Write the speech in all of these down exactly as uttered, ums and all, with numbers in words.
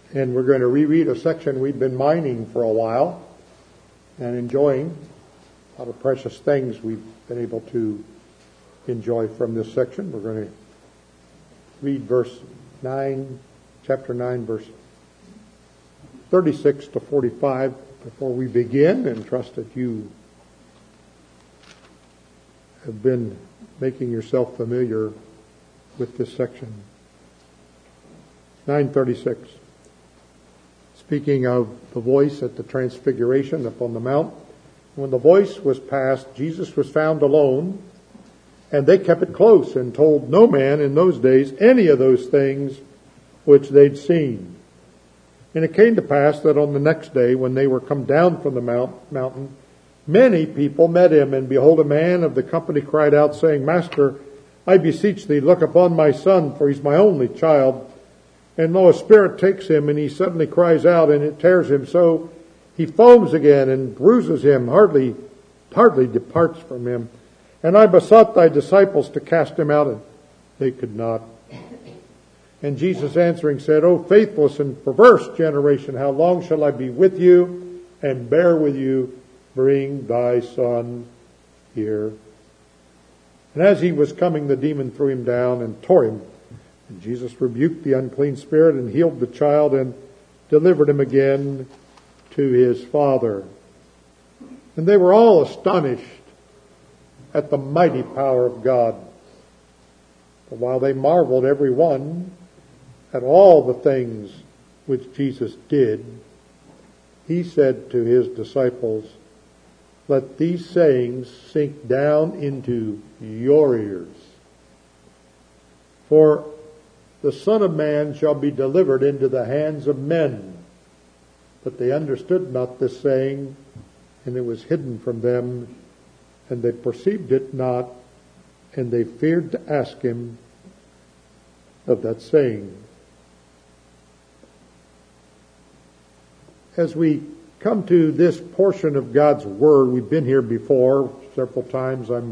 And we're going to reread a section we've been mining for a while and enjoying. A lot of precious things we've been able to enjoy from this section. We're going to read verse nine, chapter nine, verse thirty-six to forty-five before we begin, and trust that you have been making yourself familiar with this section. nine thirty-six. Speaking of the voice at the transfiguration upon the mount, when the voice was passed, Jesus was found alone, and they kept it close and told no man in those days any of those things which they'd seen. And it came to pass that on the next day, when they were come down from the mount, mountain, many people met him, and behold, a man of the company cried out, saying, Master, I beseech thee, look upon my son, for he's my only child. And lo, a spirit takes him, and he suddenly cries out, and it tears him so he foams again and bruises him, hardly, hardly departs from him. And I besought thy disciples to cast him out, and they could not. And Jesus answering said, O faithless and perverse generation, how long shall I be with you and bear with you? Bring thy son here. And as he was coming, the demon threw him down and tore him. And Jesus rebuked the unclean spirit and healed the child and delivered him again to his father. And they were all astonished at the mighty power of God. But while they marveled every one at all the things which Jesus did, he said to his disciples, let these sayings sink down into your ears. For the Son of Man shall be delivered into the hands of men. But they understood not this saying, and it was hidden from them, and they perceived it not, and they feared to ask him of that saying. As we come to this portion of God's Word, we've been here before several times. I'm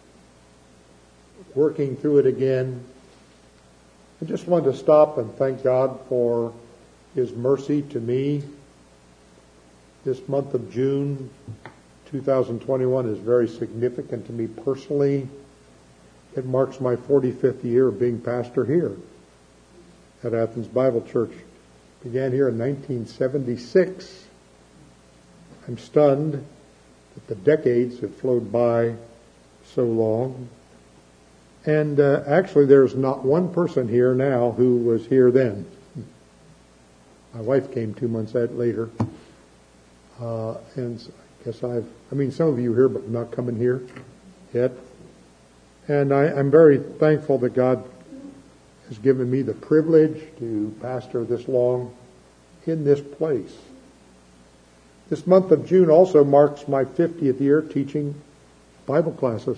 working through it again. I just wanted to stop and thank God for His mercy to me. This month of June two thousand twenty-one is very significant to me personally. It marks my forty-fifth year of being pastor here at Athens Bible Church. Began here in nineteen seventy-six. I'm stunned that the decades have flowed by so long. And uh, actually, there's not one person here now who was here then. My wife came two months later. Uh, and I guess I've, I mean, some of you are here, but not coming here yet. And I, I'm very thankful that God has given me the privilege to pastor this long in this place. This month of June also marks my fiftieth year teaching Bible classes.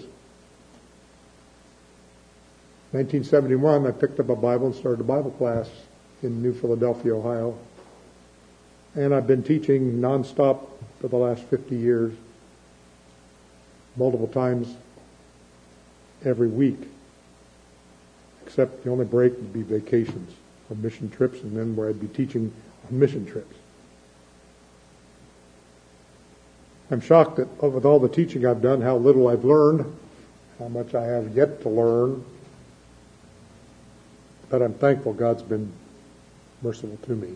nineteen seventy-one, I picked up a Bible and started a Bible class in New Philadelphia, Ohio. And I've been teaching nonstop for the last fifty years, multiple times every week, except the only break would be vacations or mission trips, and then where I'd be teaching on mission trips. I'm shocked that with all the teaching I've done, how little I've learned, how much I have yet to learn. But I'm thankful God's been merciful to me.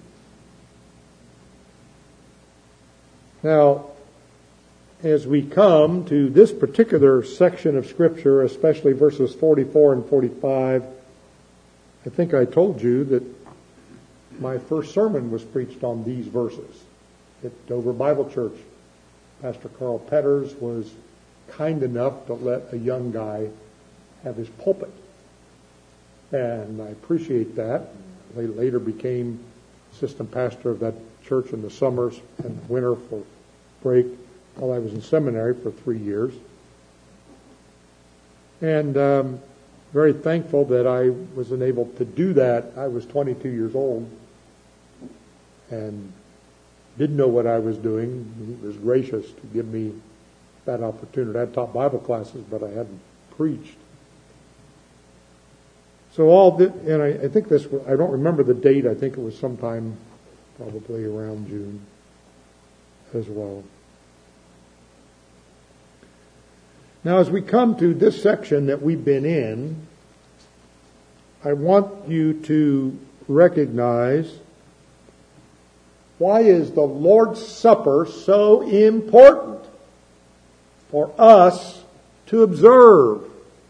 Now, as we come to this particular section of Scripture, especially verses forty-four and forty-five, I think I told you that my first sermon was preached on these verses at Dover Bible Church. Pastor Carl Petters was kind enough to let a young guy have his pulpit. And I appreciate that. I later became assistant pastor of that church in the summers and winter for break while I was in seminary for three years. And um, very thankful that I was enabled to do that. I was twenty-two years old and didn't know what I was doing. He was gracious to give me that opportunity. I had taught Bible classes, but I hadn't preached. So all this, and I, I think this, I don't remember the date, I think it was sometime probably around June as well. Now, as we come to this section that we've been in, I want you to recognize, why is the Lord's Supper so important for us to observe?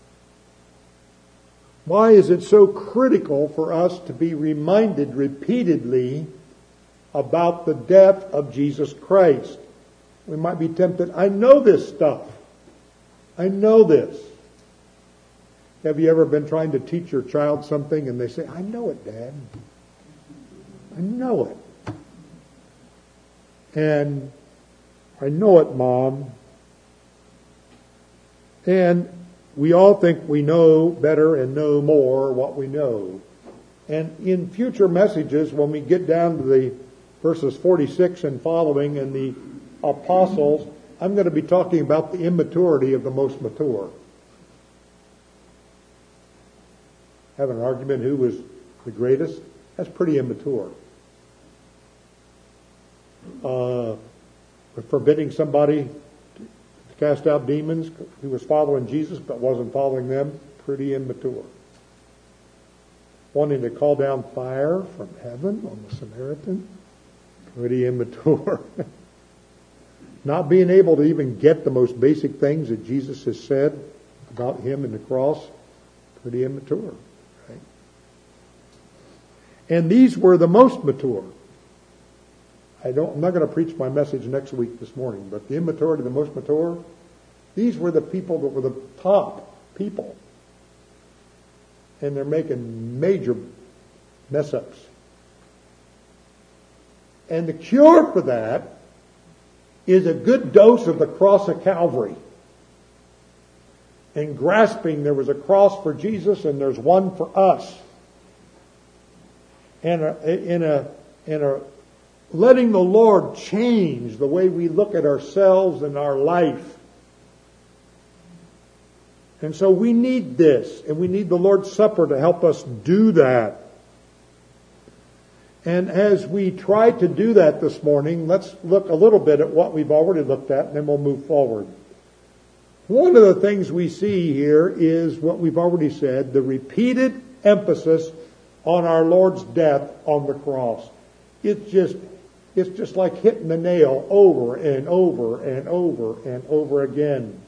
Why is it so critical for us to be reminded repeatedly about the death of Jesus Christ? We might be tempted, I know this stuff. I know this. Have you ever been trying to teach your child something and they say, I know it, Dad. I know it. And I know it, Mom. And we all think we know better and know more what we know. And in future messages, when we get down to the verses forty-six and following and the apostles, I'm going to be talking about the immaturity of the most mature. Have an argument who was the greatest? That's pretty immature. Uh, forbidding somebody to cast out demons who was following Jesus but wasn't following them, pretty immature. Wanting to call down fire from heaven on the Samaritan, pretty immature. Not being able to even get the most basic things that Jesus has said about him and the cross, pretty immature. Right? And these were the most mature. I don't, I'm not going to preach my message next week this morning, but the immaturity, the most mature, these were the people that were the top people. And they're making major mess-ups. And the cure for that is a good dose of the cross of Calvary. And grasping there was a cross for Jesus and there's one for us. And a, in a, in a letting the Lord change the way we look at ourselves and our life. And so we need this, and we need the Lord's Supper to help us do that. And as we try to do that this morning, let's look a little bit at what we've already looked at, and then we'll move forward. One of the things we see here is what we've already said, the repeated emphasis on our Lord's death on the cross. It's just, it's just like hitting the nail over and over and over and over again.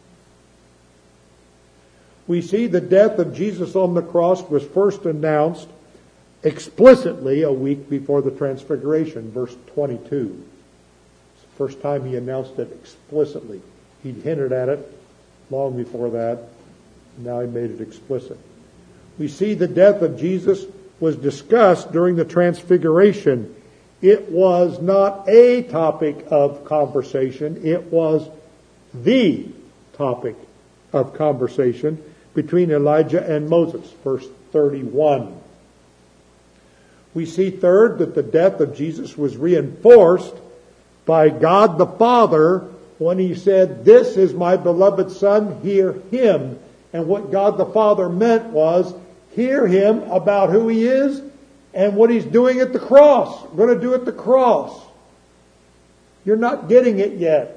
We see the death of Jesus on the cross was first announced explicitly a week before the Transfiguration, verse twenty-two. It's the first time he announced it explicitly. He'd hinted at it long before that. Now he made it explicit. We see the death of Jesus was discussed during the Transfiguration. It was not a topic of conversation. It was the topic of conversation between Elijah and Moses, verse thirty-one. We see, third, that the death of Jesus was reinforced by God the Father when he said, "This is my beloved Son, hear him." And what God the Father meant was, hear him about who he is and what he's doing at the cross. Going to do at the cross. You're not getting it yet.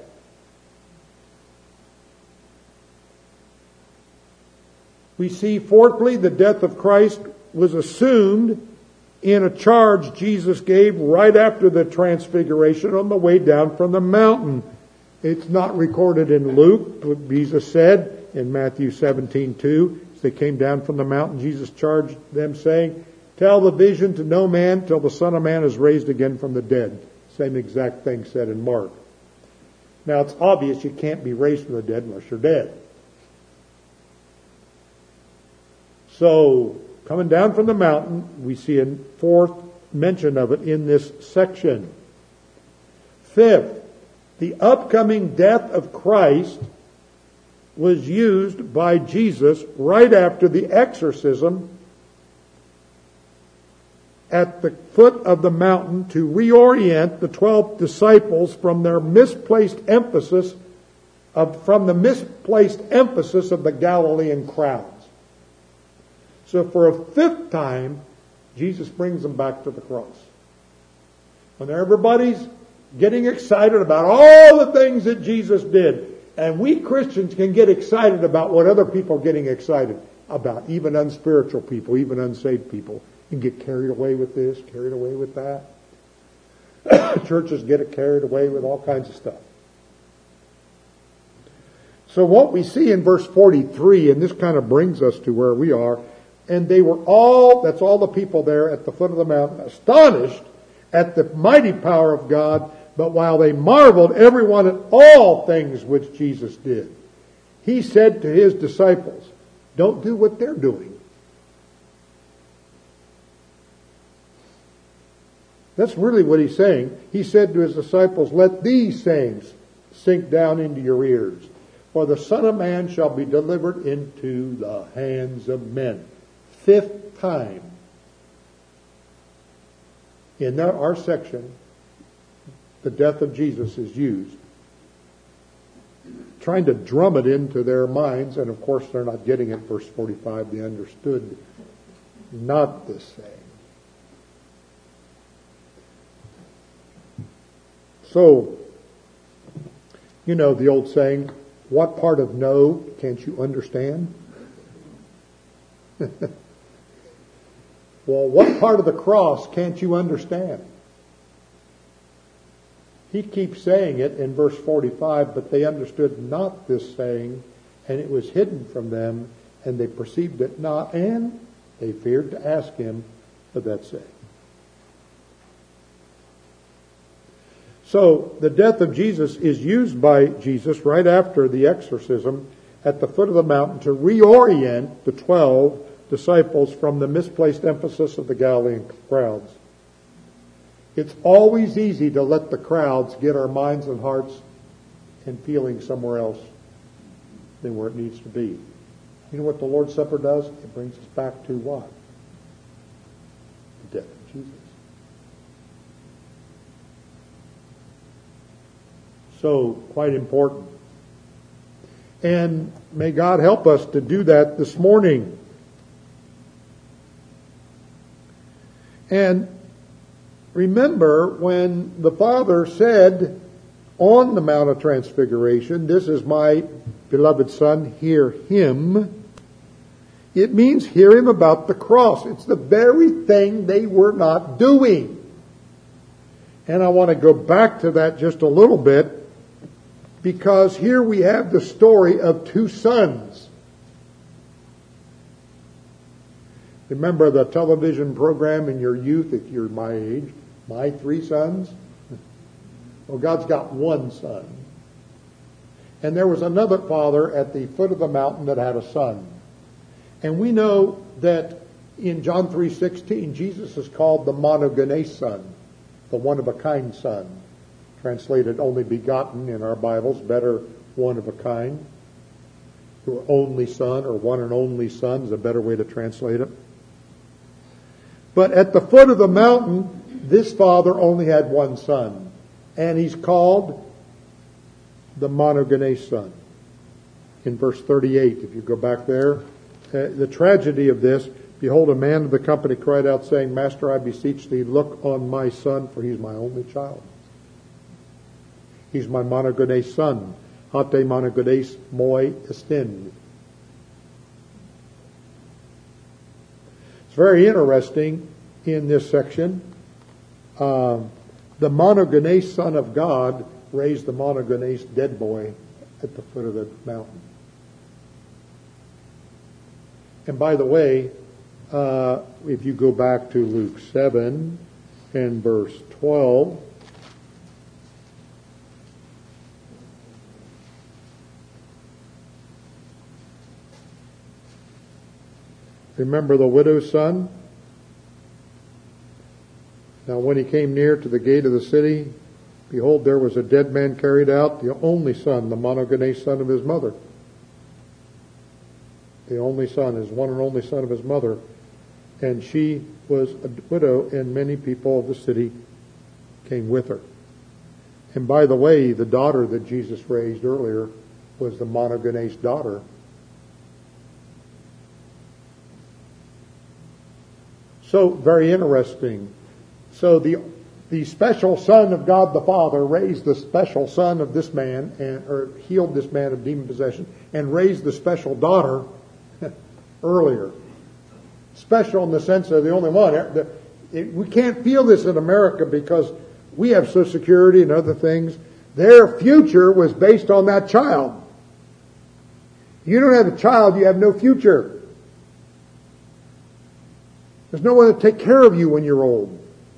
We see, fourthly, the death of Christ was assumed in a charge Jesus gave right after the Transfiguration on the way down from the mountain. It's not recorded in Luke, what Jesus said in Matthew seventeen two. As they came down from the mountain, Jesus charged them, saying, "Tell the vision to no man till the Son of Man is raised again from the dead." Same exact thing said in Mark. Now, it's obvious you can't be raised from the dead unless you're dead. So, coming down from the mountain, we see a fourth mention of it in this section. Fifth, the upcoming death of Christ was used by Jesus right after the exorcism at the foot of the mountain to reorient the twelve disciples from their misplaced emphasis of, from the misplaced emphasis of the Galilean crowds. So for a fifth time, Jesus brings them back to the cross. When everybody's getting excited about all the things that Jesus did. And we Christians can get excited about what other people are getting excited about. Even unspiritual people, even unsaved people. And get carried away with this, carried away with that. Churches get carried away with all kinds of stuff. So what we see in verse forty-three, and this kind of brings us to where we are, and they were all, that's all the people there at the foot of the mountain, astonished at the mighty power of God, but while they marveled, everyone at all things which Jesus did, he said to his disciples, don't do what they're doing. That's really what he's saying. He said to his disciples, let these sayings sink down into your ears. For the Son of Man shall be delivered into the hands of men. Fifth time in our section, the death of Jesus is used. Trying to drum it into their minds, and of course they're not getting it. Verse forty-five, they understood not the same. So, you know the old saying, what part of no can't you understand? Well, what part of the cross can't you understand? He keeps saying it in verse forty-five, but they understood not this saying, and it was hidden from them, and they perceived it not, and they feared to ask him for that saying. So the death of Jesus is used by Jesus right after the exorcism at the foot of the mountain to reorient the twelve disciples from the misplaced emphasis of the Galilean crowds. It's always easy to let the crowds get our minds and hearts and feelings somewhere else than where it needs to be. You know what the Lord's Supper does? It brings us back to what? The death of Jesus. So, quite important. And may God help us to do that this morning. And remember when the Father said on the Mount of Transfiguration, this is my beloved Son, hear him. It means hear him about the cross. It's the very thing they were not doing. And I want to go back to that just a little bit, because here we have the story of two sons. Remember the television program in your youth, if you're my age, My Three Sons? Well, God's got one son. And there was another father at the foot of the mountain that had a son. And we know that in John three sixteen, Jesus is called the monogenes son, the one-of-a-kind son. Translated only begotten in our Bibles, better one of a kind. Or only son, or one and only son is a better way to translate it. But at the foot of the mountain, this father only had one son. And he's called the monogenes son. In verse thirty-eight, if you go back there, uh, the tragedy of this, behold, a man of the company cried out, saying, Master, I beseech thee, look on my son, for he's my only child. He's my monogenes son. Hate monogenes moi estin. It's very interesting in this section. Uh, the monogenes son of God raised the monogenes dead boy at the foot of the mountain. And by the way, uh, if you go back to Luke seven and verse twelve, remember the widow's son? Now when he came near to the gate of the city, behold, there was a dead man carried out, the only son, the monogenes son of his mother. The only son, his one and only son of his mother. And she was a widow, and many people of the city came with her. And by the way, the daughter that Jesus raised earlier was the monogenes daughter. So, very interesting. So the the special Son of God the Father raised the special son of this man, and or healed this man of demon possession, and raised the special daughter earlier. Special in the sense of the only one. The, it, we can't feel this in America because we have Social Security and other things. Their future was based on that child. You don't have a child, you have no future. There's no one to take care of you when you're old.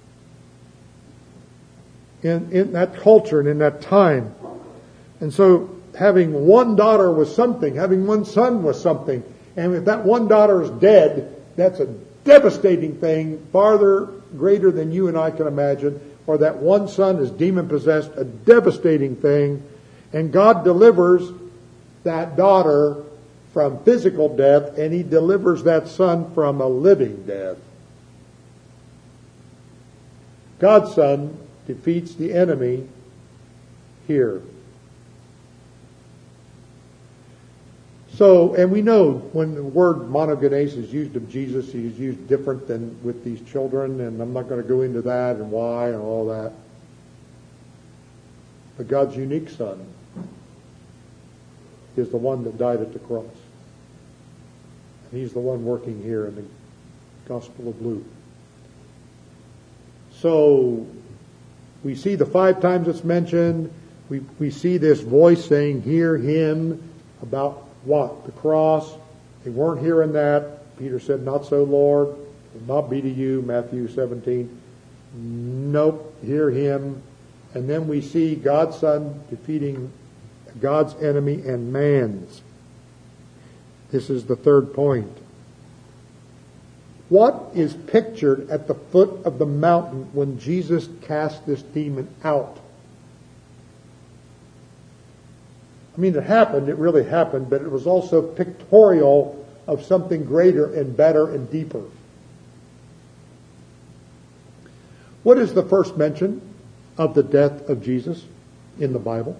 In, in that culture and in that time. And so having one daughter was something. Having one son was something. And if that one daughter is dead, that's a devastating thing, farther greater than you and I can imagine. Or that one son is demon-possessed, a devastating thing. And God delivers that daughter from physical death, and He delivers that son from a living death. God's Son defeats the enemy here. So, and we know when the word monogenes is used of Jesus, He is used different than with these children, and I'm not going to go into that and why and all that. But God's unique Son is the one that died at the cross. And He's the one working here in the Gospel of Luke. So, we see the five times it's mentioned. We, we see this voice saying, hear Him, about what? The cross. They weren't hearing that. Peter said, not so, Lord. It will not be to you, Matthew seventeen. Nope, hear Him. And then we see God's Son defeating God's enemy and man's. This is the third point. What is pictured at the foot of the mountain when Jesus cast this demon out? I mean, it happened, it really happened, but it was also pictorial of something greater and better and deeper. What is the first mention of the death of Jesus in the Bible?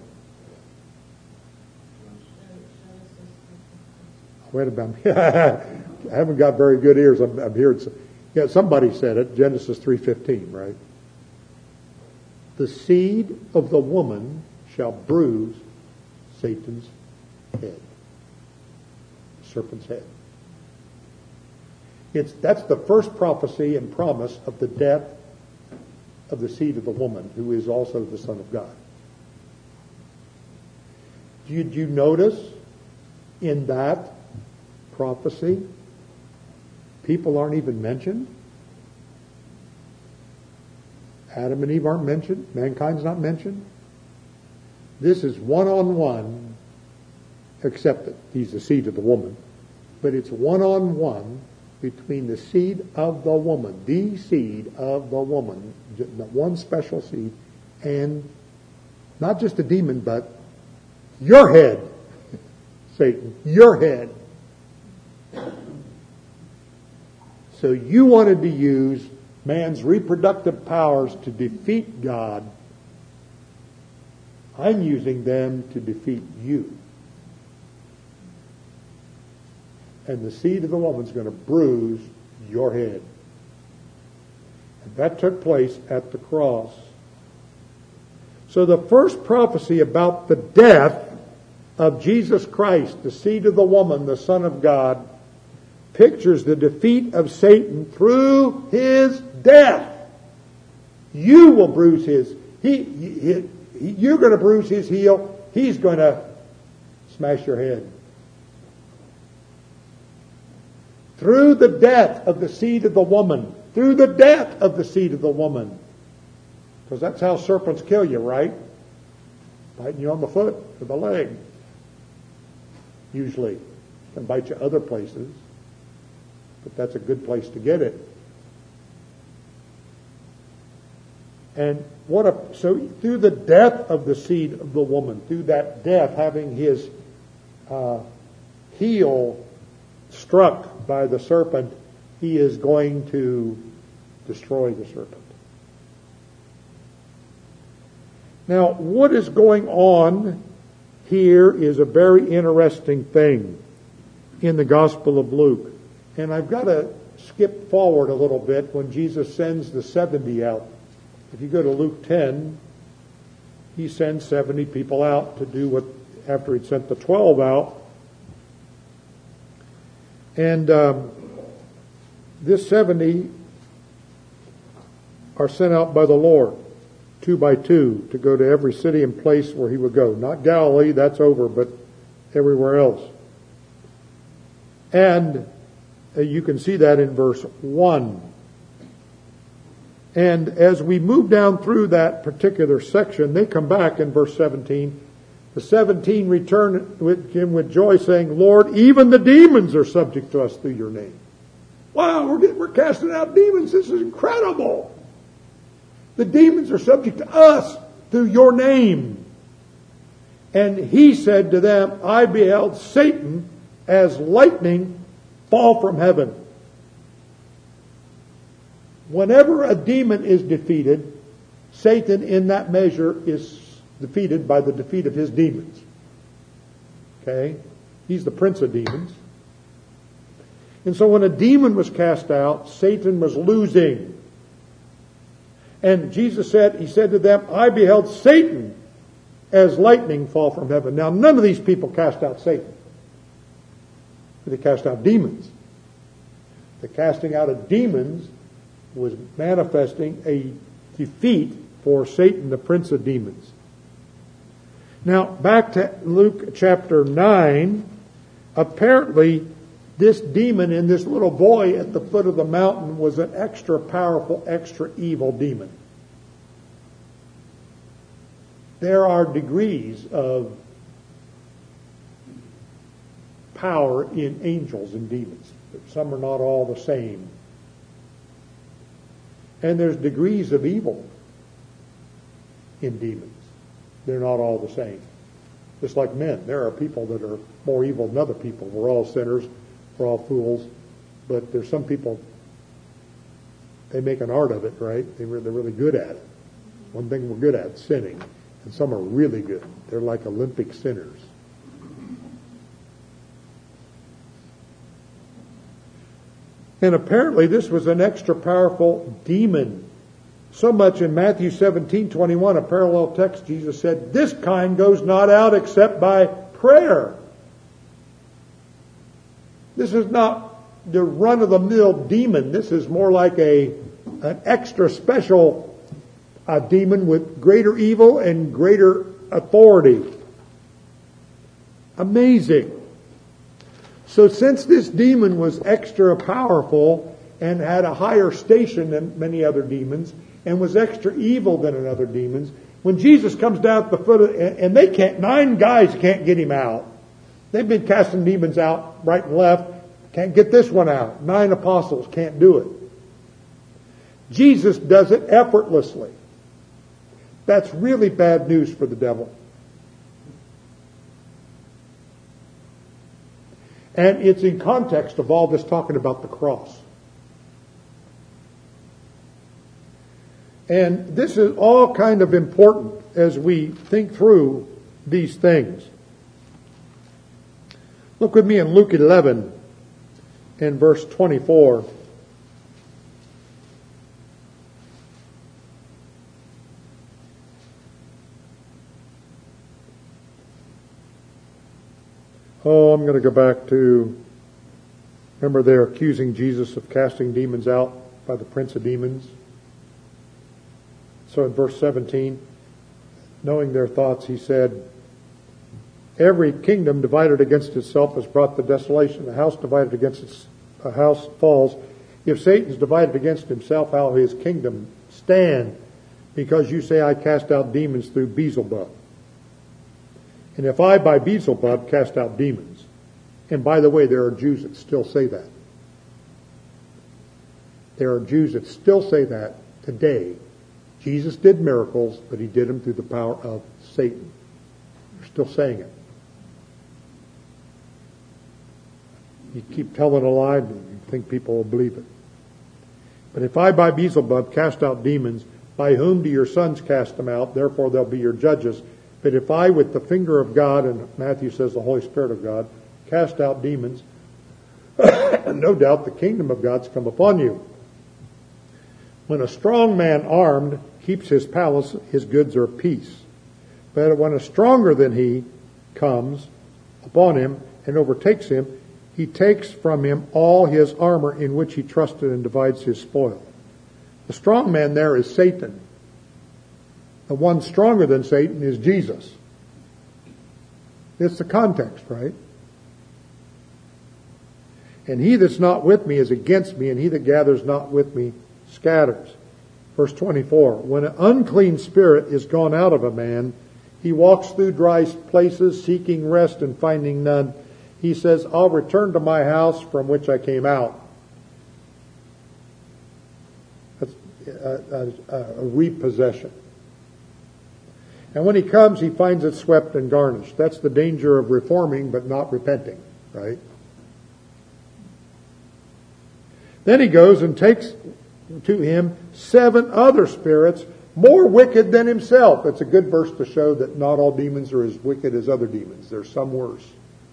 Wait a minute. I haven't got very good ears. I'm, I'm hearing some, yeah, somebody said it, Genesis three fifteen, right? The seed of the woman shall bruise Satan's head. Serpent's head. It's, that's the first prophecy and promise of the death of the seed of the woman, who is also the Son of God. Did you notice in that prophecy, people aren't even mentioned? Adam and Eve aren't mentioned. Mankind's not mentioned. This is one-on-one, except that he's the seed of the woman. But it's one-on-one between the seed of the woman, the seed of the woman, one special seed, and not just a demon, but your head, Satan, your head. So you wanted to use man's reproductive powers to defeat God. I'm using them to defeat you. And the seed of the woman's going to bruise your head. And that took place at the cross. So the first prophecy about the death of Jesus Christ, the seed of the woman, the Son of God, pictures the defeat of Satan through his death. You will bruise his. He, he, he you're going to bruise his heel. He's going to smash your head. Through the death of the seed of the woman. Through the death of the seed of the woman. Because that's how serpents kill you, right? Biting you on the foot or the leg. Usually. Can bite you other places. But that's a good place to get it. And what a, so through the death of the seed of the woman, through that death, having his uh, heel struck by the serpent, he is going to destroy the serpent. Now, what is going on here is a very interesting thing in the Gospel of Luke. And I've got to skip forward a little bit when Jesus sends the seventy out. If you go to Luke ten, he sends seventy people out to do what, after he'd sent the twelve out. And um, this seventy are sent out by the Lord, two by two, to go to every city and place where he would go. Not Galilee, that's over, but everywhere else. And uh, you can see that in verse one. And as we move down through that particular section, they come back in verse seventeen. The seventeen return with him with joy, saying, Lord, even the demons are subject to us through your name. Wow, we're, getting, we're casting out demons. This is incredible. The demons are subject to us through your name. And he said to them, I beheld Satan as lightning fall from heaven. Whenever a demon is defeated, Satan in that measure is defeated by the defeat of his demons. Okay? He's the prince of demons. And so when a demon was cast out, Satan was losing. And Jesus said, he said to them, I beheld Satan as lightning fall from heaven. Now, none of these people cast out Satan. They cast out demons. The casting out of demons was manifesting a defeat for Satan, the prince of demons. Now, back to Luke chapter nine. Apparently, this demon in this little boy at the foot of the mountain was an extra powerful, extra evil demon. There are degrees of power in angels and demons. Some are not all the same. And there's degrees of evil in demons. They're not all the same. Just like men. There are people that are more evil than other people. We're all sinners. We're all fools. But there's some people, they make an art of it, right? They re- they're really good at it. One thing we're good at, sinning. And some are really good. They're like Olympic sinners. And apparently this was an extra powerful demon. So much in Matthew seventeen twenty-one, a parallel text, Jesus said, this kind goes not out except by prayer. This is not the run-of-the-mill demon. This is more like a an extra special uh, demon with greater evil and greater authority. Amazing. So since this demon was extra powerful and had a higher station than many other demons and was extra evil than other demons, when Jesus comes down at the foot of, and they can't, nine guys can't get him out. They've been casting demons out right and left. Can't get this one out. Nine apostles can't do it. Jesus does it effortlessly. That's really bad news for the devil. And it's in context of all this talking about the cross. And this is all kind of important as we think through these things. Look with me in Luke eleven and verse twenty-four. Oh, I'm going to go back to, remember they're accusing Jesus of casting demons out by the prince of demons. So in verse seventeen, knowing their thoughts, he said, every kingdom divided against itself has brought the desolation. A house divided against its a house falls. If Satan's divided against himself, how will his kingdom stand? Because you say, I cast out demons through Beelzebub. And if I by Beelzebub cast out demons, and by the way, there are Jews that still say that. There are Jews that still say that today. Jesus did miracles, but he did them through the power of Satan. They're still saying it. You keep telling a lie, and you think people will believe it. But if I by Beelzebub cast out demons, by whom do your sons cast them out? Therefore they'll be your judges. But if I, with the finger of God, and Matthew says the Holy Spirit of God, cast out demons, no doubt the kingdom of God's come upon you. When a strong man armed keeps his palace, his goods are peace. But when a stronger than he comes upon him and overtakes him, he takes from him all his armor in which he trusted and divides his spoil. The strong man there is Satan. The one stronger than Satan is Jesus. It's the context, right? And he that's not with me is against me, and he that gathers not with me scatters. Verse twenty-four, when an unclean spirit is gone out of a man, he walks through dry places, seeking rest and finding none. He says, I'll return to my house from which I came out. That's a, a, a repossession. And when he comes, he finds it swept and garnished. That's the danger of reforming but not repenting, right? Then he goes and takes to him seven other spirits more wicked than himself. It's a good verse to show that not all demons are as wicked as other demons. There's some worse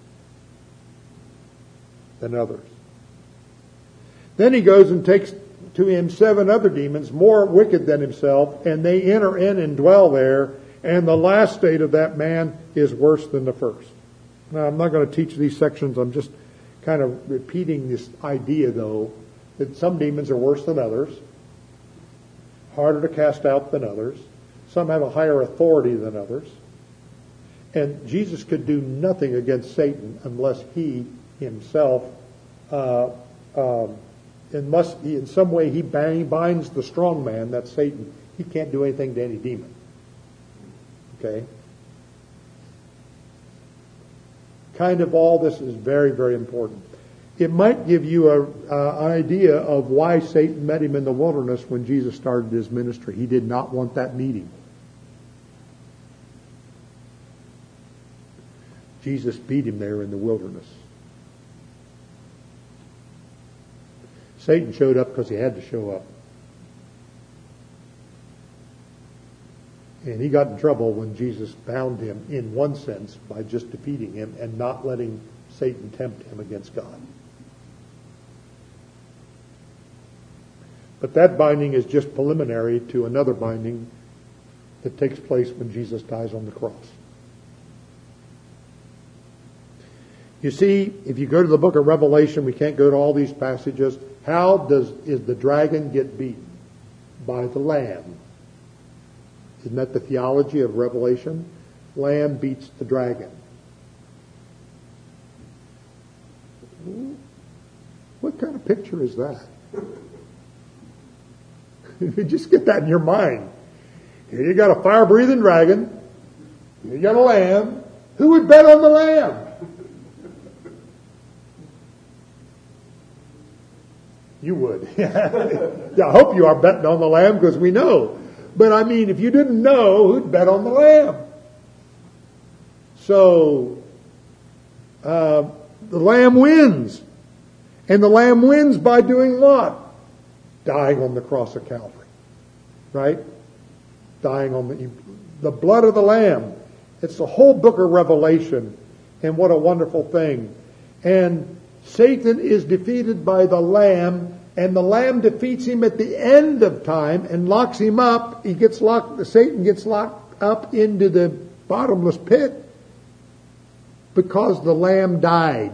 than others. Then he goes and takes to him seven other demons more wicked than himself, and they enter in and dwell there, and the last state of that man is worse than the first. Now, I'm not going to teach these sections. I'm just kind of repeating this idea, though, that some demons are worse than others, harder to cast out than others. Some have a higher authority than others. And Jesus could do nothing against Satan unless he himself, uh, um, unless he, in some way he binds the strong man, that's Satan. He can't do anything to any demon. Okay? Kind of all this is very, very important. It might give you a, uh, an idea of why Satan met him in the wilderness when Jesus started his ministry. He did not want that meeting. Jesus beat him there in the wilderness. Satan showed up because he had to show up. And he got in trouble when Jesus bound him, in one sense, by just defeating him and not letting Satan tempt him against God. But that binding is just preliminary to another binding that takes place when Jesus dies on the cross. You see, if you go to the book of Revelation, we can't go to all these passages. How does is the dragon get beaten? By the Lamb. Isn't that the theology of Revelation? Lamb beats the dragon. What kind of picture is that? Just get that in your mind. Here you got a fire-breathing dragon. Here you got a lamb. Who would bet on the lamb? You would. Yeah, I hope you are betting on the lamb because we know. But I mean, if you didn't know, who'd bet on the lamb? So, uh, the lamb wins. And the lamb wins by doing what? Dying on the cross of Calvary. Right? Dying on the, the blood of the Lamb. It's the whole book of Revelation. And what a wonderful thing. And Satan is defeated by the Lamb, and the Lamb defeats him at the end of time and locks him up. He gets locked, Satan gets locked up into the bottomless pit because the Lamb died.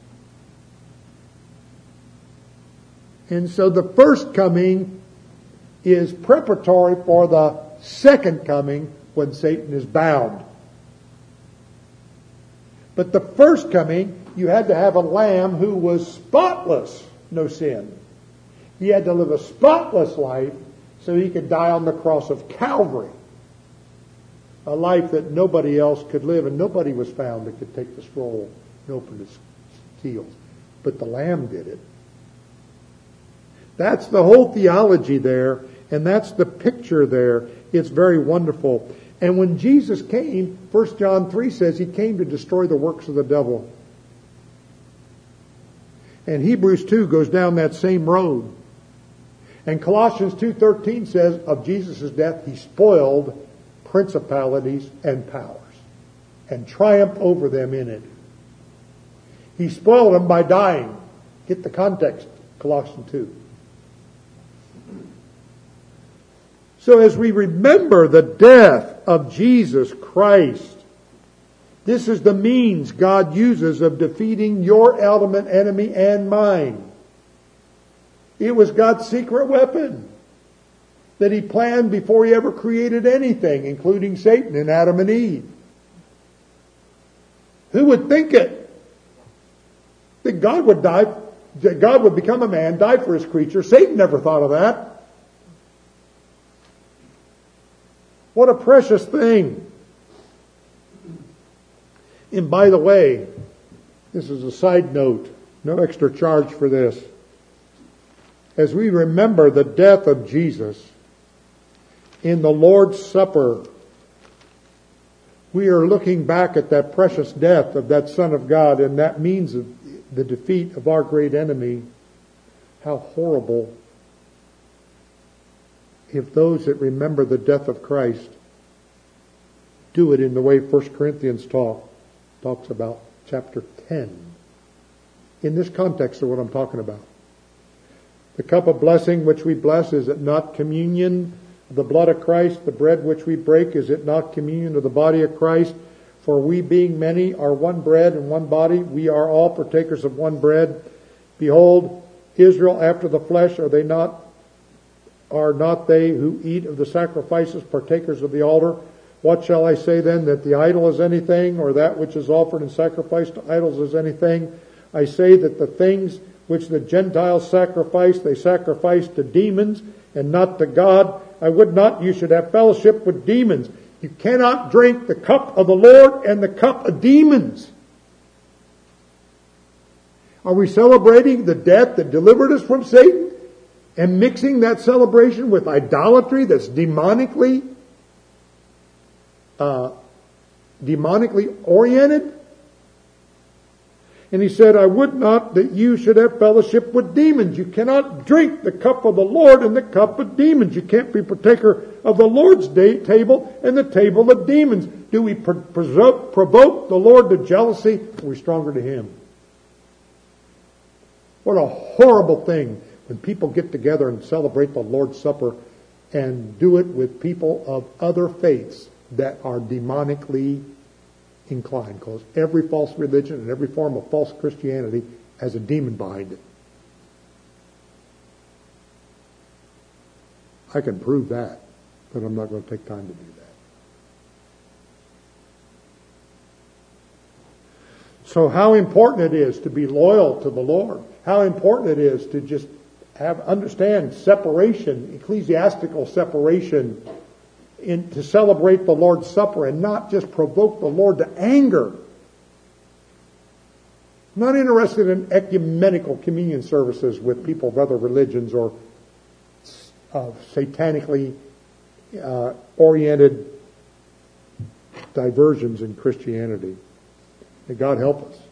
And so the first coming is preparatory for the second coming when Satan is bound. But the first coming, you had to have a lamb who was spotless, no sin. He had to live a spotless life so he could die on the cross of Calvary. A life that nobody else could live, and nobody was found that could take the scroll and open its seals. But the Lamb did it. That's the whole theology there, and that's the picture there. It's very wonderful. And when Jesus came, First John three says he came to destroy the works of the devil. And Hebrews two goes down that same road. And Colossians two thirteen says of Jesus' death, he spoiled principalities and powers and triumphed over them in it. He spoiled them by dying. Get the context, Colossians two. So as we remember the death of Jesus Christ, this is the means God uses of defeating your ultimate enemy and mine. It was God's secret weapon that He planned before He ever created anything, including Satan and Adam and Eve. Who would think it? That God would die, that God would become a man, die for His creature. Satan never thought of that. What a precious thing. And by the way, this is a side note, no extra charge for this. As we remember the death of Jesus in the Lord's Supper, we are looking back at that precious death of that Son of God, and that means the defeat of our great enemy. How horrible if those that remember the death of Christ do it in the way First Corinthians talk, talks about, chapter ten. In this context of what I'm talking about. The cup of blessing which we bless, is it not communion of the blood of Christ? The bread which we break, is it not communion of the body of Christ? For we being many are one bread and one body. We are all partakers of one bread. Behold, Israel after the flesh, are they not Are not they who eat of the sacrifices partakers of the altar? What shall I say then, that the idol is anything, or that which is offered in sacrifice to idols is anything? I say that the things which the Gentiles sacrifice, they sacrifice to demons and not to God. I would not you should have fellowship with demons. You cannot drink the cup of the Lord and the cup of demons. Are we celebrating the death that delivered us from Satan? And mixing that celebration with idolatry that's demonically, uh, demonically oriented? And he said, I would not that you should have fellowship with demons. You cannot drink the cup of the Lord and the cup of demons. You can't be partaker of the Lord's day, table and the table of demons. Do we pr- provoke, provoke the Lord to jealousy? Are we stronger to Him? What a horrible thing when people get together and celebrate the Lord's Supper and do it with people of other faiths that are demonically inclined. Because every false religion and every form of false Christianity has a demon behind it. I can prove that, but I'm not going to take time to do that. So how important it is to be loyal to the Lord. How important it is to just have understand separation, ecclesiastical separation, in, to celebrate the Lord's Supper and not just provoke the Lord to anger. I'm not interested in ecumenical communion services with people of other religions or uh, satanically uh, oriented diversions in Christianity. May God help us.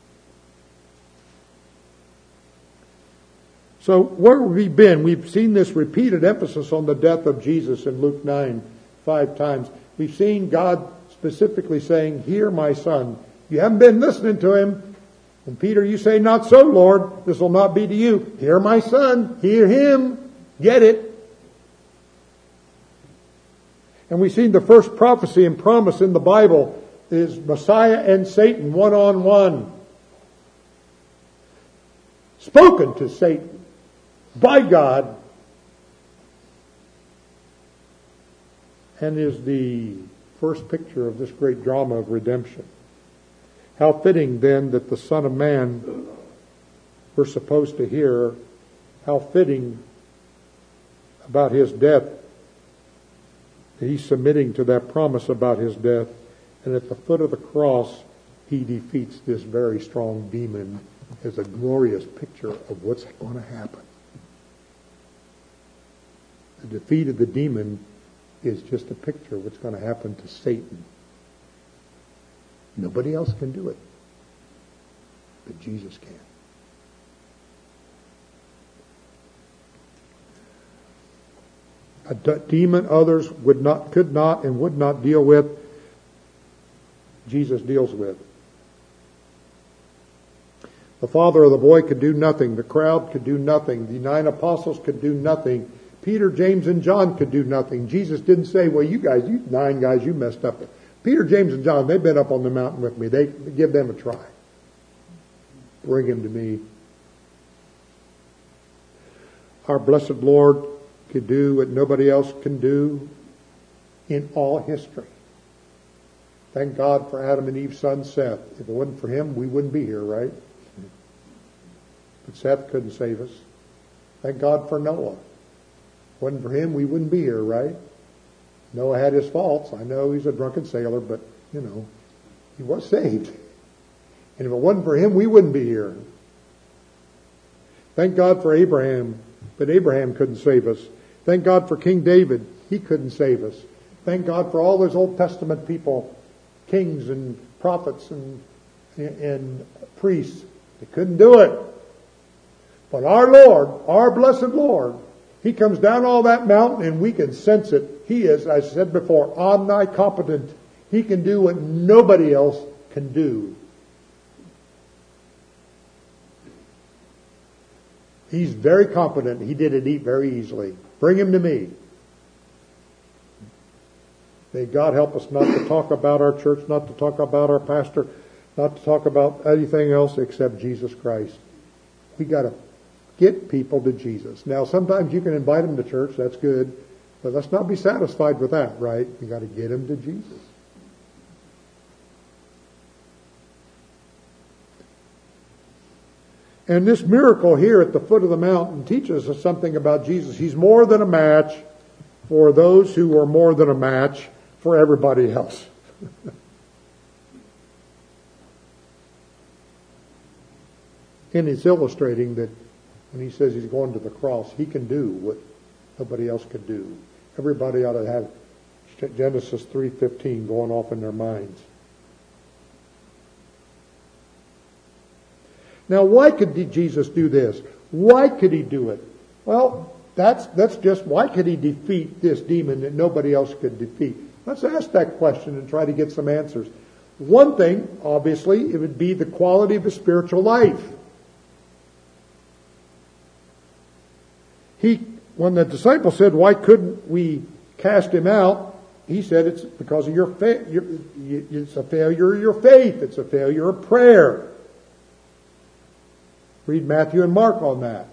So where have we been? We've seen this repeated emphasis on the death of Jesus in Luke nine, five times. We've seen God specifically saying, hear my son. You haven't been listening to him. And Peter, you say, not so, Lord. This will not be to you. Hear my son. Hear him. Get it. And we've seen the first prophecy and promise in the Bible is Messiah and Satan one-on-one. Spoken to Satan by God, and is the first picture of this great drama of redemption. How fitting then that the Son of Man we're supposed to hear. How fitting about His death, that He's submitting to that promise about His death, and at the foot of the cross He defeats this very strong demon as a glorious picture of what's going to happen. The defeat of the demon is just a picture of what's going to happen to Satan. Nobody else can do it, but Jesus can. A de- demon others would not, could not, and would not deal with, Jesus deals with. The father of the boy could do nothing. The crowd could do nothing. The nine apostles could do nothing. Peter, James, and John could do nothing. Jesus didn't say, well, you guys, you nine guys, you messed up. Peter, James, and John, they've been up on the mountain with me. They give them a try. Bring him to me. Our blessed Lord could do what nobody else can do in all history. Thank God for Adam and Eve's son Seth. If it wasn't for him, we wouldn't be here, right? But Seth couldn't save us. Thank God for Noah. If it wasn't for him, we wouldn't be here, right? Noah had his faults. I know he's a drunken sailor, but, you know, he was saved. And if it wasn't for him, we wouldn't be here. Thank God for Abraham, but Abraham couldn't save us. Thank God for King David. He couldn't save us. Thank God for all those Old Testament people, kings and prophets and, and priests. They couldn't do it. But our Lord, our blessed Lord, He comes down all that mountain and we can sense it. He is, as I said before, omnicompetent. He can do what nobody else can do. He's very competent. He did it very easily. Bring him to me. May God help us not to talk about our church, not to talk about our pastor, not to talk about anything else except Jesus Christ. We got to get people to Jesus. Now, sometimes you can invite them to church. That's good. But let's not be satisfied with that, right? We got to get them to Jesus. And this miracle here at the foot of the mountain teaches us something about Jesus. He's more than a match for those who are more than a match for everybody else. And it's illustrating that when he says he's going to the cross, he can do what nobody else could do. Everybody ought to have Genesis three fifteen going off in their minds. Now, why could Jesus do this? Why could he do it? Well, that's that's just, why could he defeat this demon that nobody else could defeat? Let's ask that question and try to get some answers. One thing, obviously, it would be the quality of his spiritual life. He, when the disciples said, why couldn't we cast him out? He said, it's because of your faith. It's a failure of your faith. It's a failure of prayer. Read Matthew and Mark on that.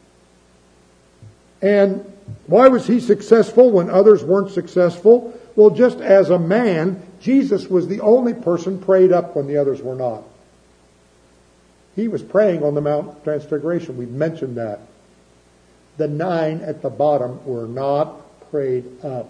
And why was he successful when others weren't successful? Well, just as a man, Jesus was the only person prayed up when the others were not. He was praying on the Mount Transfiguration. We've mentioned that. The nine at the bottom were not prayed up.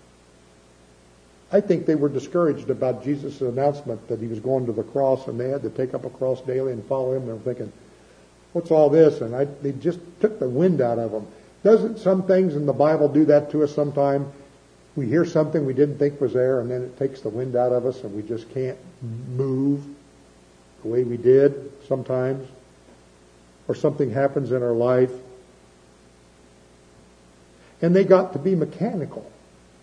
I think they were discouraged about Jesus' announcement that he was going to the cross and they had to take up a cross daily and follow him. They were thinking, what's all this? And I, they just took the wind out of them. Doesn't some things in the Bible do that to us sometime? We hear something we didn't think was there, and then it takes the wind out of us, and we just can't move the way we did sometimes. Or something happens in our life. And they got to be mechanical.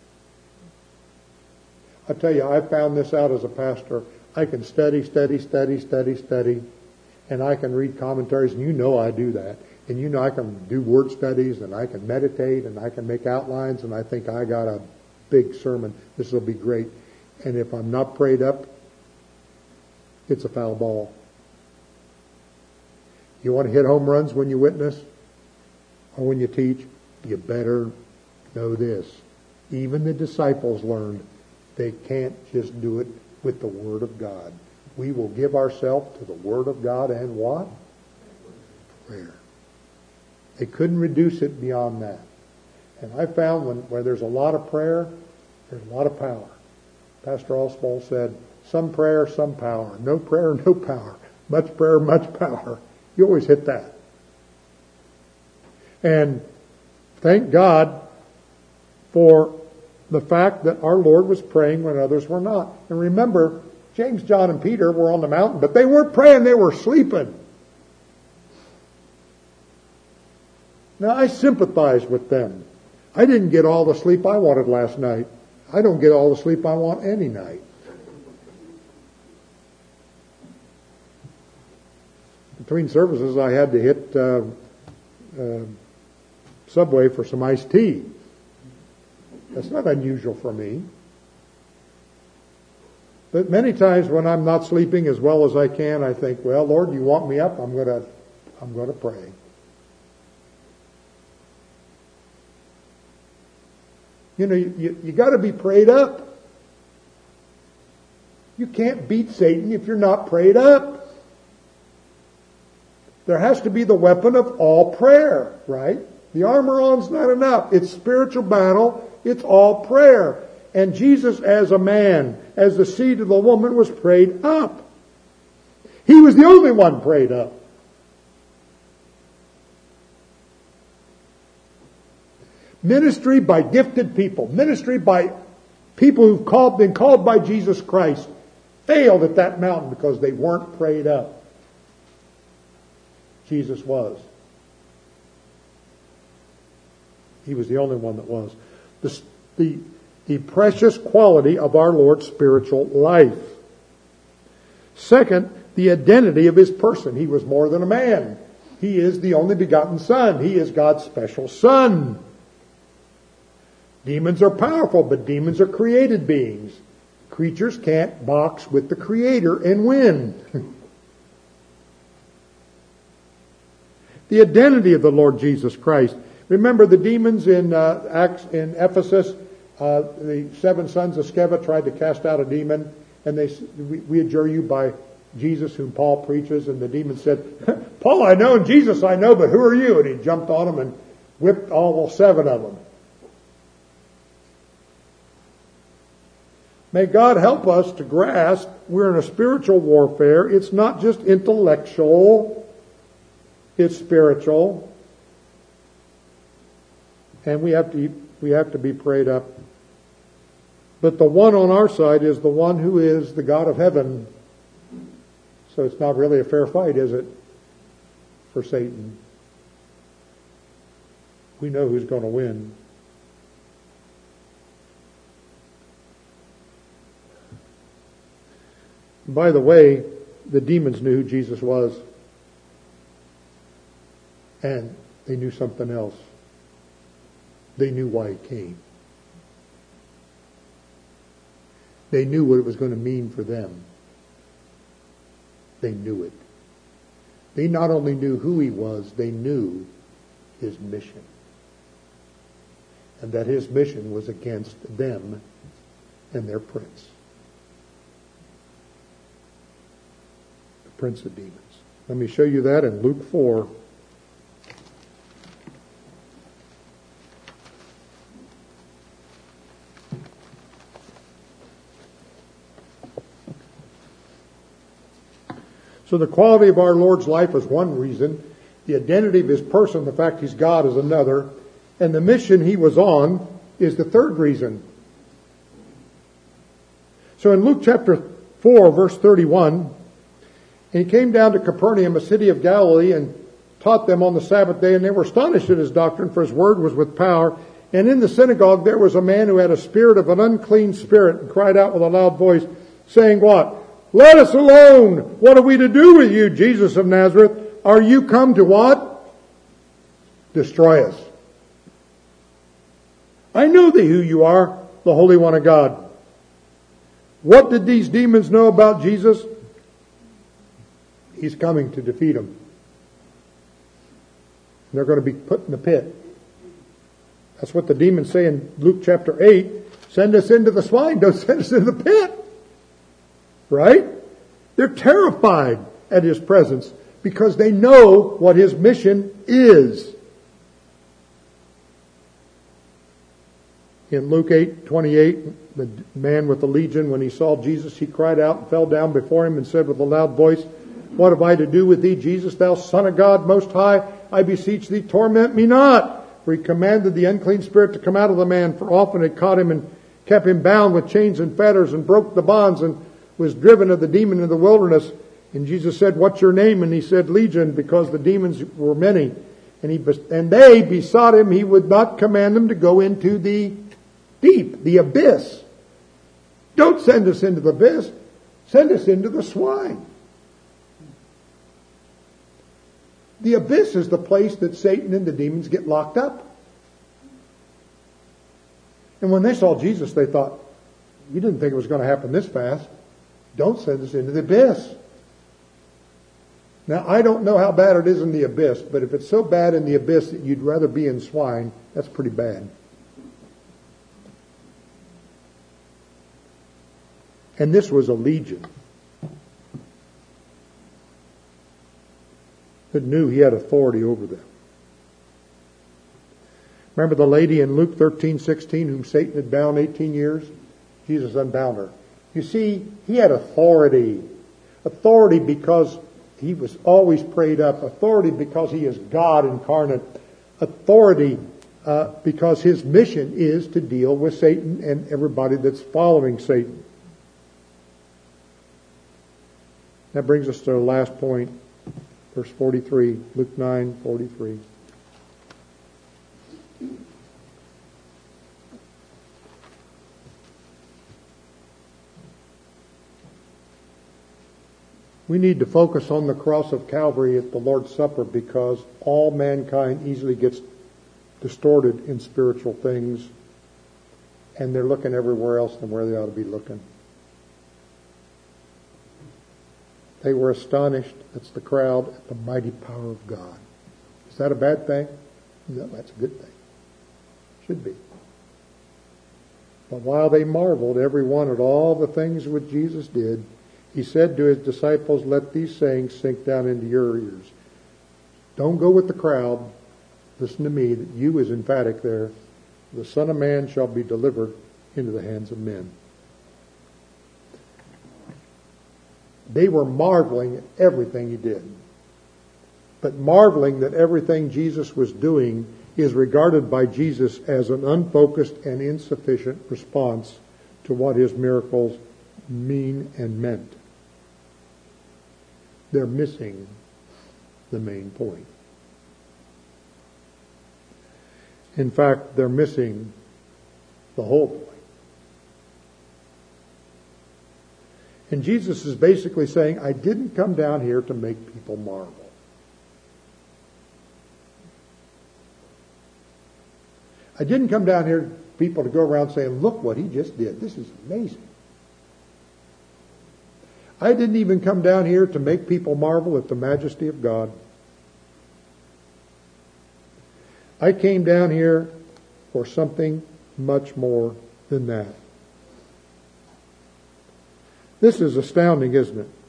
I tell you, I found this out as a pastor. I can study, study, study, study, study, and I can read commentaries, and you know I do that. And you know I can do word studies, and I can meditate, and I can make outlines, and I think I got a big sermon. This will be great. And if I'm not prayed up, it's a foul ball. You want to hit home runs when you witness or when you teach? You better know this. Even the disciples learned they can't just do it with the Word of God. We will give ourselves to the Word of God and what? Prayer. They couldn't reduce it beyond that. And I found when where there's a lot of prayer, there's a lot of power. Pastor Oswald said, some prayer, some power. No prayer, no power. Much prayer, much power. You always hit that. And thank God for the fact that our Lord was praying when others were not. And remember, James, John, and Peter were on the mountain, but they weren't praying, they were sleeping. Now, I sympathize with them. I didn't get all the sleep I wanted last night. I don't get all the sleep I want any night. Between services, I had to hit uh, uh, Subway for some iced tea. That's not unusual for me. But many times when I'm not sleeping as well as I can, I think, well, Lord, you want me up? I'm going to, I'm going to pray. You know, you, you, you got to be prayed up. You can't beat Satan if you're not prayed up. There has to be the weapon of all prayer, right? The armor on's not enough. It's spiritual battle. It's all prayer. And Jesus, as a man, as the seed of the woman, was prayed up. He was the only one prayed up. Ministry by gifted people, ministry by people who've called, been called by Jesus Christ, failed at that mountain because they weren't prayed up. Jesus was. He was the only one that was. The, the, the precious quality of our Lord's spiritual life. Second, the identity of His person. He was more than a man. He is the only begotten Son. He is God's special Son. Demons are powerful, but demons are created beings. Creatures can't box with the Creator and win. The identity of the Lord Jesus Christ. Remember the demons in uh, Acts in Ephesus. Uh, the seven sons of Sceva tried to cast out a demon, and they we, we adjure you by Jesus, whom Paul preaches. And the demon said, "Paul I know, and Jesus I know, but who are you?" And he jumped on them and whipped all seven of them. May God help us to grasp we're in a spiritual warfare. It's not just intellectual. It's spiritual. And we have to we have to be prayed up. But the one on our side is the one who is the God of heaven. So it's not really a fair fight, is it? For Satan. We know who's going to win. By the way, the demons knew who Jesus was. And they knew something else. They knew why He came. They knew what it was going to mean for them. They knew it. They not only knew who He was, they knew His mission. And that His mission was against them and their prince. Prince of demons. Let me show you that in Luke four. So the quality of our Lord's life is one reason. The identity of His person, the fact He's God, is another. And the mission He was on is the third reason. So in Luke chapter four, verse thirty-one, and He came down to Capernaum, a city of Galilee, and taught them on the Sabbath day. And they were astonished at His doctrine, for His word was with power. And in the synagogue there was a man who had a spirit of an unclean spirit, and cried out with a loud voice, saying, what? Let us alone! What are we to do with you, Jesus of Nazareth? Are you come to what? Destroy us. I know thee who you are, the Holy One of God. What did these demons know about Jesus? He's coming to defeat them. They're going to be put in the pit. That's what the demons say in Luke chapter eight. Send us into the swine. Don't send us into the pit. Right? They're terrified at His presence because they know what His mission is. In Luke eight twenty-eight, the man with the legion, when he saw Jesus, he cried out and fell down before Him and said with a loud voice, what have I to do with thee, Jesus, thou Son of God Most High? I beseech thee, torment me not. For He commanded the unclean spirit to come out of the man, for often it caught him and kept him bound with chains and fetters, and broke the bonds, and was driven of the demon in the wilderness. And Jesus said, what's your name? And he said, Legion, because the demons were many. And he and they besought Him He would not command them to go into the deep, the abyss. Don't send us into the abyss. Send us into the swine. The abyss is the place that Satan and the demons get locked up. And when they saw Jesus, they thought, you didn't think it was going to happen this fast. Don't send us into the abyss. Now, I don't know how bad it is in the abyss, but if it's so bad in the abyss that you'd rather be in swine, that's pretty bad. And this was a legion that knew he had authority over them. Remember the lady in Luke thirteen sixteen whom Satan had bound eighteen years? Jesus unbound her. You see, he had authority. Authority because he was always prayed up. Authority because he is God incarnate. Authority uh, because his mission is to deal with Satan and everybody that's following Satan. That brings us to the last point, verse forty-three, Luke nine forty-three. We need to focus on the cross of Calvary at the Lord's Supper because all mankind easily gets distorted in spiritual things, and they're looking everywhere else than where they ought to be looking. They were astonished, that's the crowd, at the mighty power of God. Is that a bad thing? No, that's a good thing. Should be. But while they marveled, every one at all the things which Jesus did, he said to his disciples, let these sayings sink down into your ears. Don't go with the crowd. Listen to me, that you is emphatic there. The Son of Man shall be delivered into the hands of men. They were marveling at everything he did. But marveling that everything Jesus was doing is regarded by Jesus as an unfocused and insufficient response to what his miracles mean and meant. They're missing the main point. In fact, they're missing the whole point. And Jesus is basically saying, I didn't come down here to make people marvel. I didn't come down here for people to go around saying, look what he just did. This is amazing. I didn't even come down here to make people marvel at the majesty of God. I came down here for something much more than that. This is astounding, isn't it?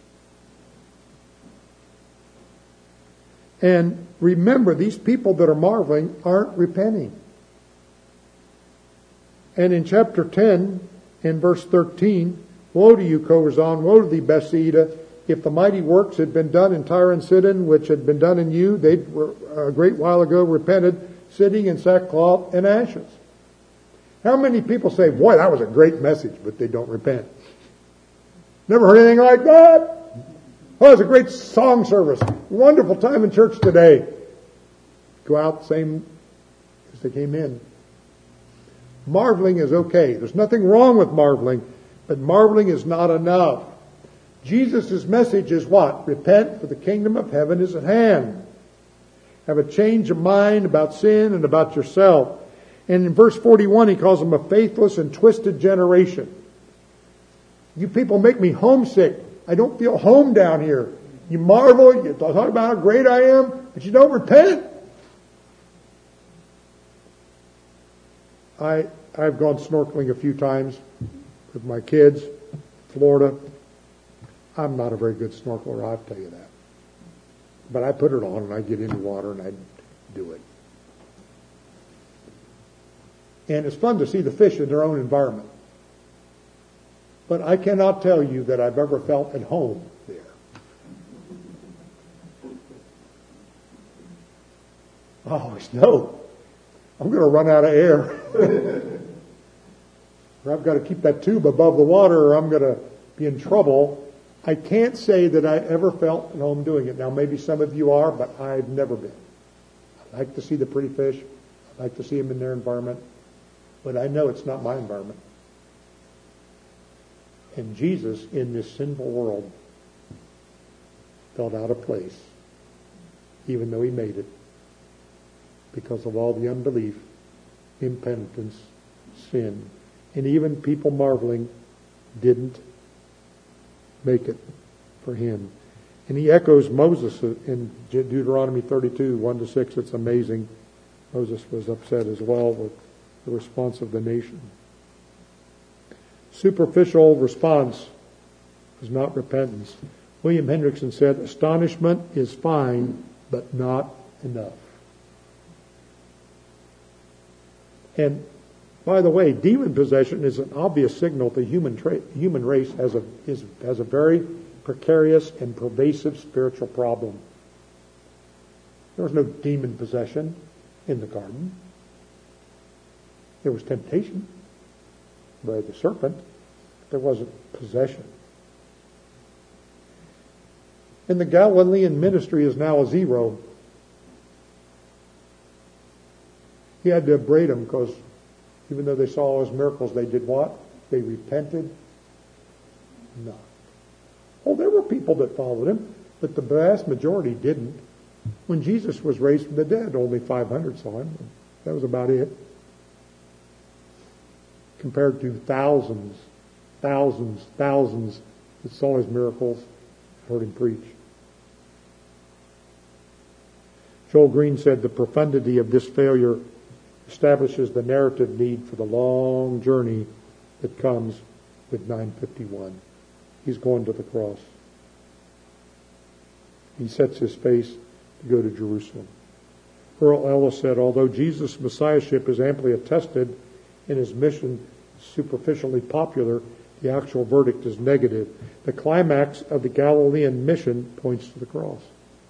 And remember, these people that are marveling aren't repenting. And in chapter ten, in verse thirteen, woe to you, Chorazin, woe to thee, Bethsaida, if the mighty works had been done in Tyre and Sidon, which had been done in you, they were a great while ago repented, sitting in sackcloth and ashes. How many people say, boy, that was a great message, but they don't repent? Never heard anything like that? Oh, it was a great song service. Wonderful time in church today. Go out the same as they came in. Marveling is okay. There's nothing wrong with marveling, but marveling is not enough. Jesus' message is what? Repent, for the kingdom of heaven is at hand. Have a change of mind about sin and about yourself. And in verse forty-one, he calls them a faithless and twisted generation. You people make me homesick. I don't feel home down here. You marvel, you talk about how great I am, but you don't repent. I, I've gone snorkeling a few times with my kids, Florida. I'm not a very good snorkeler, I'll tell you that. But I put it on and I get into water and I do it. And it's fun to see the fish in their own environment. But I cannot tell you that I've ever felt at home there. Oh, no. I'm going to run out of air. Or I've got to keep that tube above the water or I'm going to be in trouble. I can't say that I ever felt at home doing it. Now, maybe some of you are, but I've never been. I like to see the pretty fish. I like to see them in their environment. But I know it's not my environment. And Jesus, in this sinful world, felt out of place, even though he made it, because of all the unbelief, impenitence, sin. And even people marveling didn't make it for him. And he echoes Moses in Deuteronomy thirty-two, one to six. It's amazing. Moses was upset as well with the response of the nation. Superficial response is not repentance. William Hendrickson said, astonishment is fine, but not enough. And by the way, demon possession is an obvious signal the human tra- human race has a is, has a very precarious and pervasive spiritual problem. There was no demon possession in the garden. There was temptation by the serpent. There wasn't possession. And the Galilean ministry is now a zero. He had to upbraid them because even though they saw all his miracles, they did what? They repented not. Oh, there were people that followed him, but the vast majority didn't. When Jesus was raised from the dead, only five hundred saw him. That was about it. Compared to thousands, thousands, thousands that saw his miracles, heard him preach. Joel Green said the profundity of this failure establishes the narrative need for the long journey that comes with nine fifty-one. He's going to the cross. He sets his face to go to Jerusalem. Earl Ellis said, although Jesus' messiahship is amply attested and his mission is superficially popular, the actual verdict is negative. The climax of the Galilean mission points to the cross.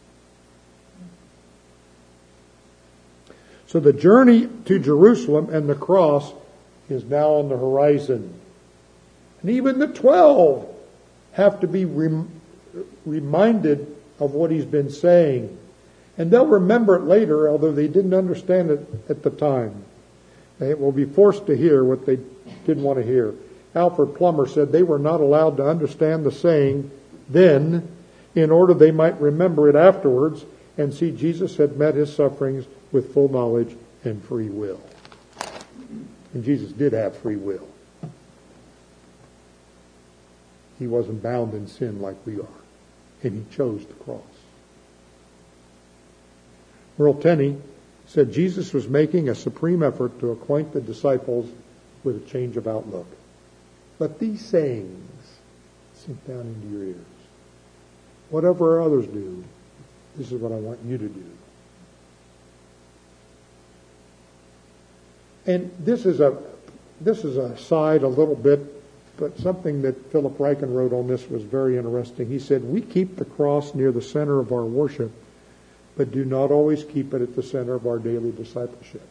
So the journey to Jerusalem and the cross is now on the horizon. And even the twelve have to be rem- reminded of what he's been saying. And they'll remember it later, although they didn't understand it at the time. They will be forced to hear what they didn't want to hear. Alfred Plummer said they were not allowed to understand the saying then in order they might remember it afterwards and see Jesus had met his sufferings with full knowledge and free will. And Jesus did have free will. He wasn't bound in sin like we are. And he chose the cross. Merle Tenney said Jesus was making a supreme effort to acquaint the disciples with a change of outlook. Let these sayings sink down into your ears. Whatever others do, this is what I want you to do. And this is a this is a side a little bit, but something that Philip Ryken wrote on this was very interesting. He said, we keep the cross near the center of our worship, but do not always keep it at the center of our daily discipleship.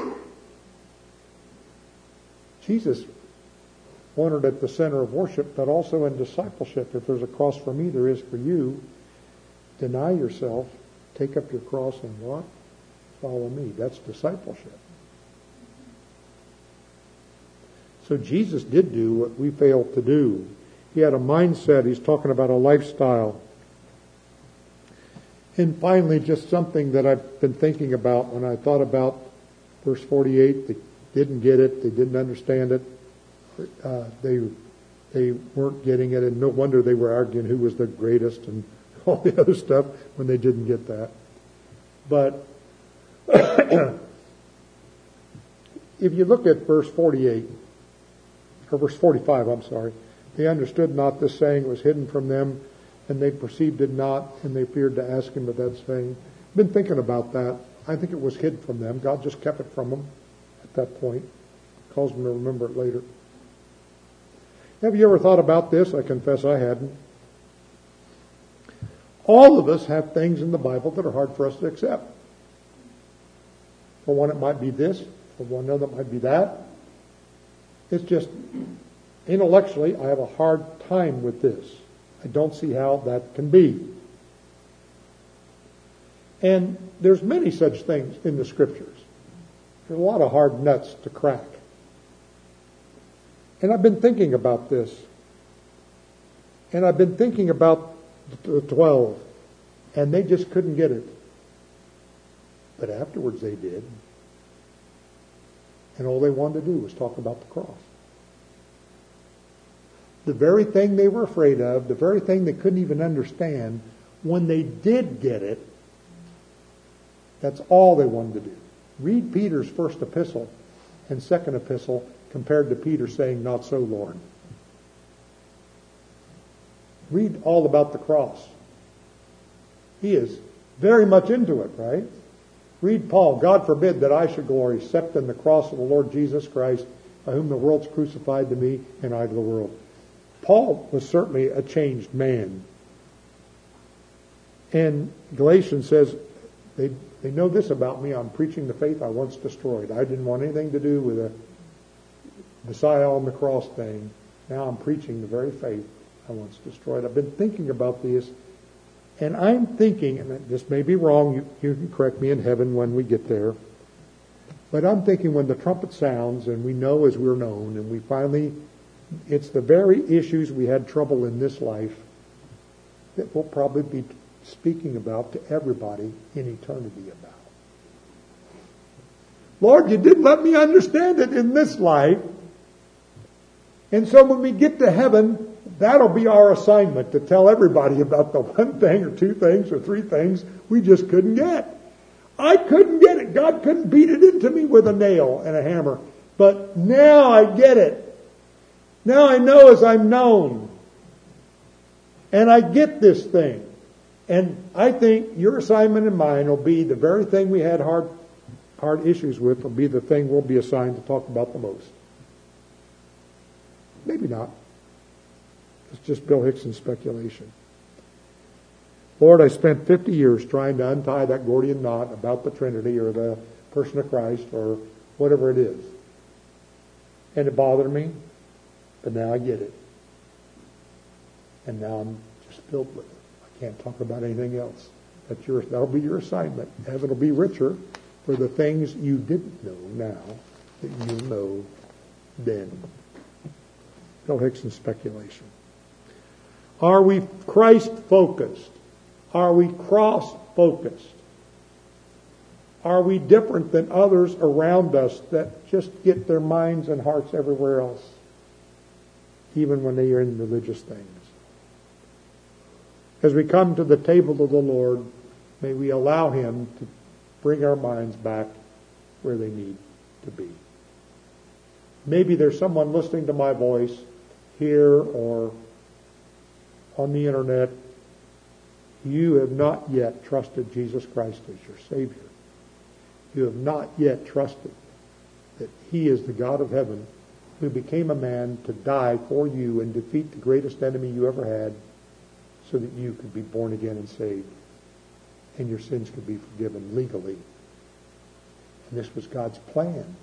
Jesus wanted at the center of worship, but also in discipleship. If there's a cross for me, there is for you. Deny yourself, take up your cross, and what? Follow me. That's discipleship. So Jesus did do what we failed to do. He had a mindset. He's talking about a lifestyle. And finally, just something that I've been thinking about when I thought about verse forty-eight. They didn't get it. They didn't understand it. Uh, they they weren't getting it, and no wonder they were arguing who was the greatest and all the other stuff when they didn't get that. But if you look at verse forty-eight, or verse forty-five, I'm sorry, they understood not this saying was hidden from them, and they perceived it not, and they feared to ask him of that saying. I've been thinking about that. I think it was hid from them. God just kept it from them at that point. Caused them to remember it later. Have you ever thought about this? I confess I hadn't. All of us have things in the Bible that are hard for us to accept. For one, it might be this. For one another, it might be that. It's just, intellectually, I have a hard time with this. I don't see how that can be. And there's many such things in the Scriptures. There's a lot of hard nuts to crack. And I've been thinking about this. And I've been thinking about the twelve. And they just couldn't get it. But afterwards they did. And all they wanted to do was talk about the cross. The very thing they were afraid of, the very thing they couldn't even understand, when they did get it, that's all they wanted to do. Read Peter's first epistle and second epistle compared to Peter saying, "Not so, Lord." Read all about the cross. He is very much into it, right? Read Paul, "God forbid that I should glory except in the cross of the Lord Jesus Christ, by whom the world's crucified to me and I to the world." Paul was certainly a changed man. And Galatians says, they, they know this about me, I'm preaching the faith I once destroyed. I didn't want anything to do with the Messiah on the cross thing. Now I'm preaching the very faith I once destroyed. I've been thinking about this, and I'm thinking, and this may be wrong, you, you can correct me in heaven when we get there, but I'm thinking when the trumpet sounds and we know as we're known, and we finally, it's the very issues we had trouble in this life that we'll probably be speaking about to everybody in eternity about. Lord, you didn't let me understand it in this life. And so when we get to heaven, that'll be our assignment, to tell everybody about the one thing or two things or three things we just couldn't get. I couldn't get it. God couldn't beat it into me with a nail and a hammer. But now I get it. Now I know as I'm known. And I get this thing. And I think your assignment and mine will be the very thing we had hard, hard issues with, will be the thing we'll be assigned to talk about the most. Maybe not. It's just Bill Hickson's speculation. Lord, I spent fifty years trying to untie that Gordian knot about the Trinity or the person of Christ or whatever it is. And it bothered me, but now I get it. And now I'm just filled with it. I can't talk about anything else. That's your, that'll be your assignment. Heaven will be richer for the things you didn't know now that you'll know then. Bill Hickson's speculation. Are we Christ-focused? Are we cross-focused? Are we different than others around us that just get their minds and hearts everywhere else, even when they are in religious things? As we come to the table of the Lord, may we allow Him to bring our minds back where they need to be. Maybe there's someone listening to my voice here or on the internet. You have not yet trusted Jesus Christ as your Savior. You have not yet trusted that He is the God of heaven who became a man to die for you and defeat the greatest enemy you ever had so that you could be born again and saved and your sins could be forgiven legally. And this was God's plan.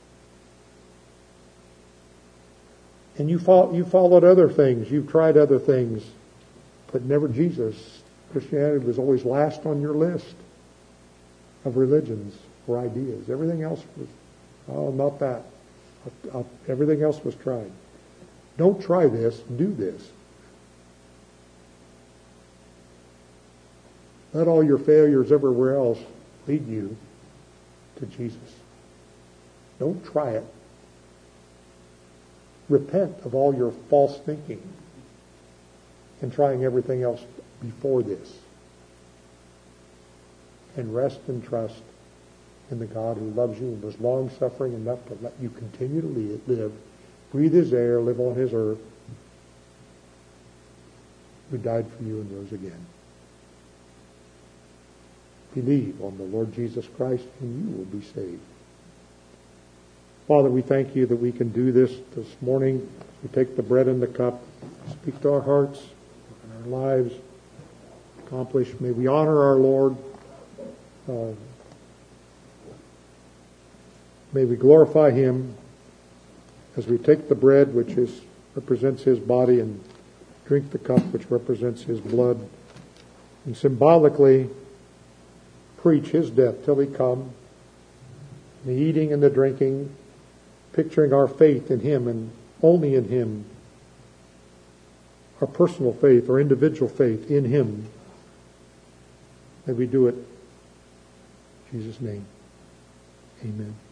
And you, fought, you followed other things. You've tried other things, but never Jesus. Christianity was always last on your list of religions or ideas. Everything else was, oh, not that. I'll, I'll, everything else was tried. Don't try this. Do this. Let all your failures everywhere else lead you to Jesus. Don't try it. Repent of all your false thinking and trying everything else before this. And rest and trust in the God who loves you and was long-suffering enough to let you continue to live, breathe His air, live on His earth, who died for you and rose again. Believe on the Lord Jesus Christ and you will be saved. Father, we thank you that we can do this this morning. We take the bread and the cup, speak to our hearts and our lives, accomplish. May we honor our Lord. Uh, may we glorify Him as we take the bread, which is represents His body, and drink the cup, which represents His blood, and symbolically preach His death till He come. The eating and the drinking, picturing our faith in Him and only in Him, our personal faith, our individual faith in Him. May we do it in Jesus' name. Amen.